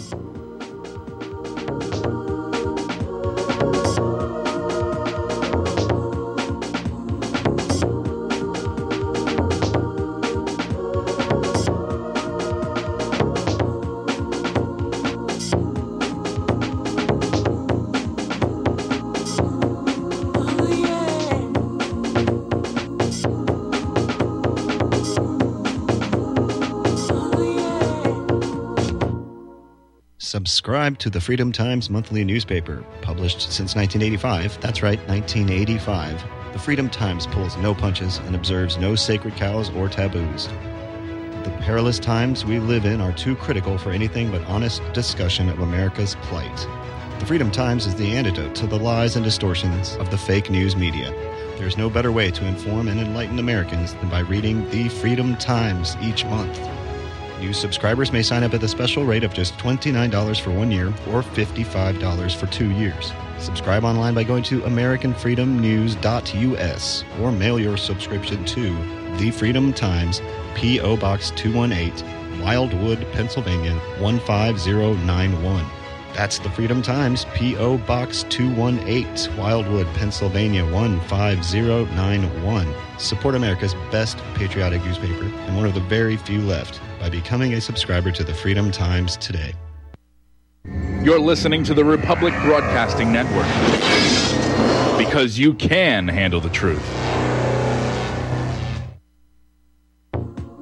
Subscribe to the Freedom Times monthly newspaper, published since 1985. That's right, 1985. The Freedom Times pulls no punches and observes no sacred cows or taboos. The perilous times we live in are too critical for anything but honest discussion of America's plight. The Freedom Times is the antidote to the lies and distortions of the fake news media. There's no better way to inform and enlighten Americans than by reading the Freedom Times each month. New subscribers may sign up at the special rate of just $29 for 1 year or $55 for 2 years. Subscribe online by going to AmericanFreedomNews.us or mail your subscription to The Freedom Times, P.O. Box 218, Wildwood, Pennsylvania 15091. That's the Freedom Times, P.O. Box 218, Wildwood, Pennsylvania 15091. Support America's best patriotic newspaper and one of the very few left by becoming a subscriber to the Freedom Times today. You're listening to the Republic Broadcasting Network, because you can handle the truth.